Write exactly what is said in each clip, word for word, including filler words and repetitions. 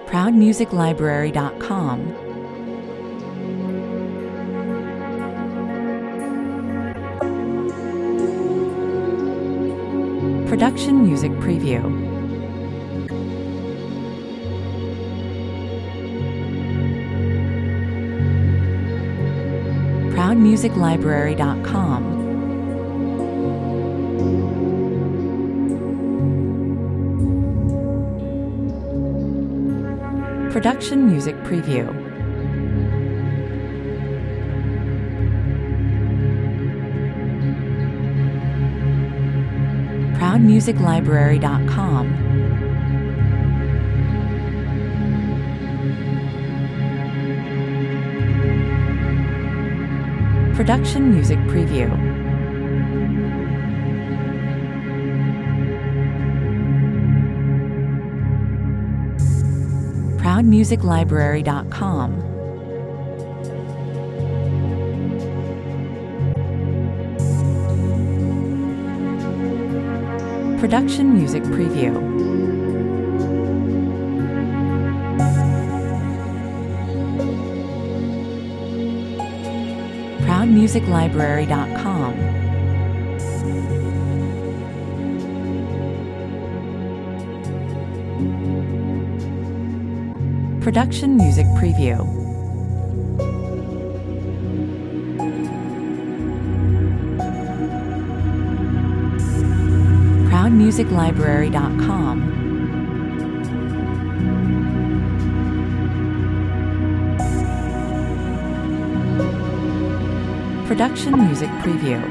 proud music library dot com, Production Music Preview, proud music library dot com, Production Music Preview, proud music library dot com, Production Music Preview, proud music library dot com, Production Music Preview, proud music library dot com, Production Music Preview, proud music library dot com, Production Music Preview,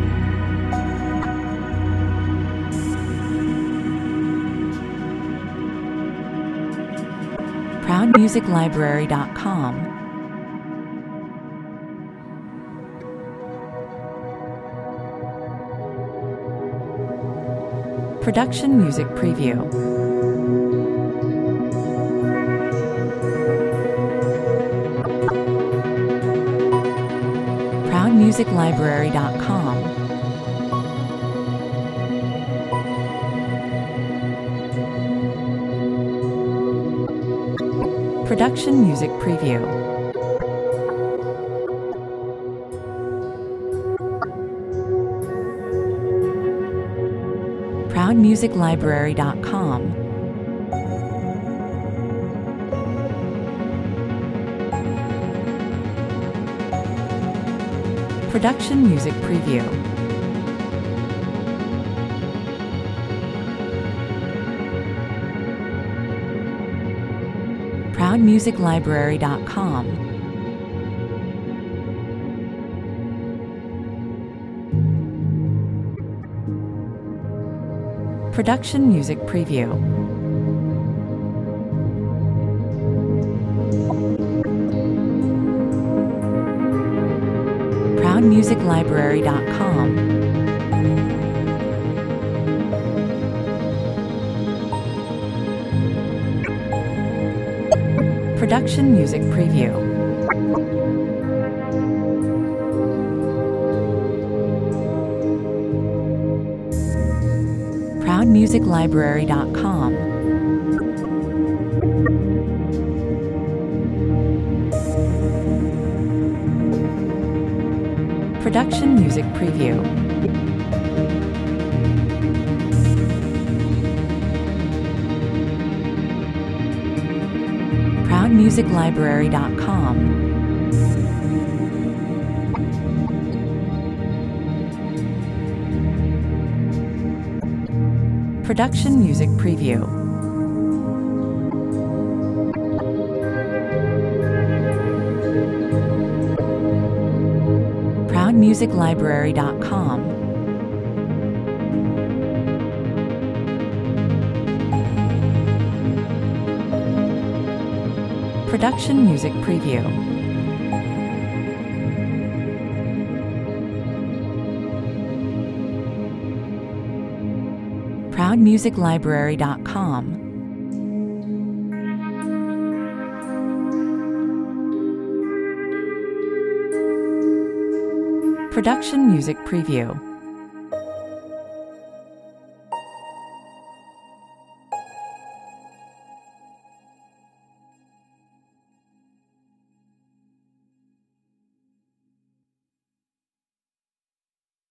proud music library dot com, Production Music Preview, proud music library dot com, Production Music Preview, proud music library dot com, Production Music Preview, proud music library dot com, Production Music Preview, proud music library dot com, Production Music Preview, proud music library dot com, Production Music Preview, proud music library dot com, Production Music Preview, proud music library dot com, Production Music Preview, proud music library dot com, Production Music Preview.